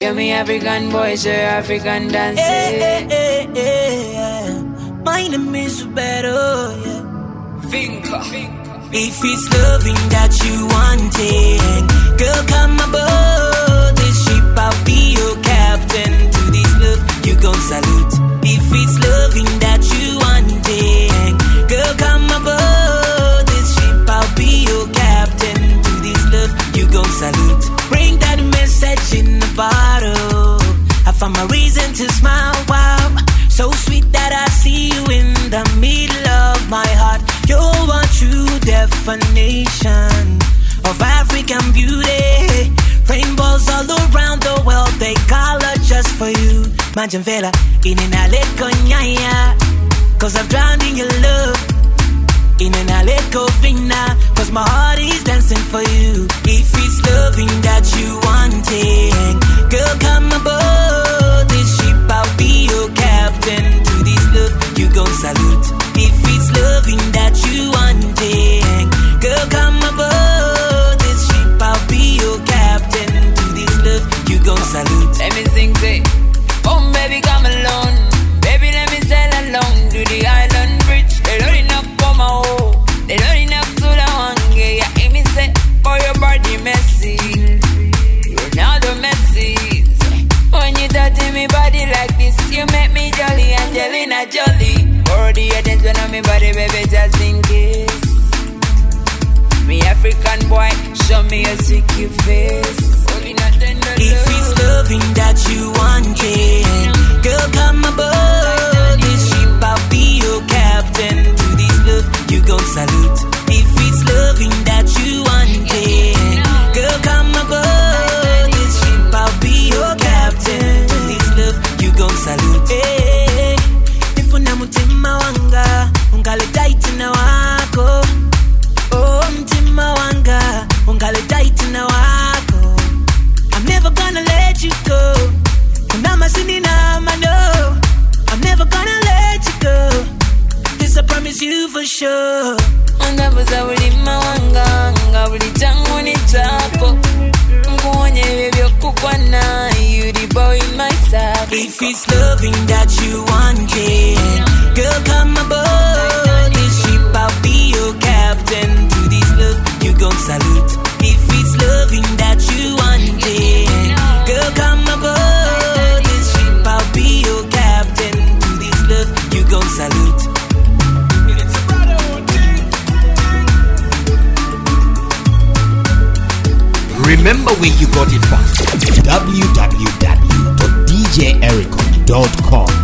Tell me African boys, your African dance. My name is better, yeah. Finka. If it's loving that you wanting, girl, come aboard this ship, I'll be your captain. To this love, you gon' salute. If it's loving that you wanting, girl, come aboard this ship, I'll be your captain. To this love, you gon' salute. Bring that message in a bottle. I found my reason to smile, wow. So sweet that I see you in the middle of my heart. You're a true definition of African beauty. Rainbows all around the world, they color just for you. Manjan Vela, in an aleko nyaya, cause I'm drowned in your love. In an aleko vina, cause my heart is dancing for you. If it's loving that you wanting, girl, come aboard this ship, I'll be your captain. To this love, you gon' salute. If it's loving that you wanting, girl, come aboard this ship, I'll be your captain. To this love, you gon' salute. Let me sing, say, oh baby, come along. Baby, let me sail along to the island bridge. They don't enough for my home. They don't enough to the one. Yeah, hear me say, for your body messy. Ronaldo Messi. When you touching me body like this, you make me jolly, Angelina Jolie. For the attention on me body, baby, just in case. Me African boy, show me a sick face. If it's loving that you wanting, girl, come aboard this ship, I'll be your captain. To this love, you gon' salute. If it's loving that you wanting, girl, come aboard this ship, I'll be your captain. To this love, you gon' salute. Hey, if unamutima wanga, ungaleta itina wako. Oh, mtima wanga, ungaleta itina wako. I'm never gonna let you go. Kunama sininama, no. I'm never gonna let you go. This I promise you for sure. Angabuza ulima wanga, nga buli changu ni chako. Nguonye bebyo kukwana, you the boy in my side. If it's loving that you wanting, girl, come aboard this ship, I'll be your captain. To this love, you gon' salute. If it's loving that you wanting, girl, come aboard this ship, I'll be your captain. To this love, you gon' salute. Remember where you got it from. www.djericon.com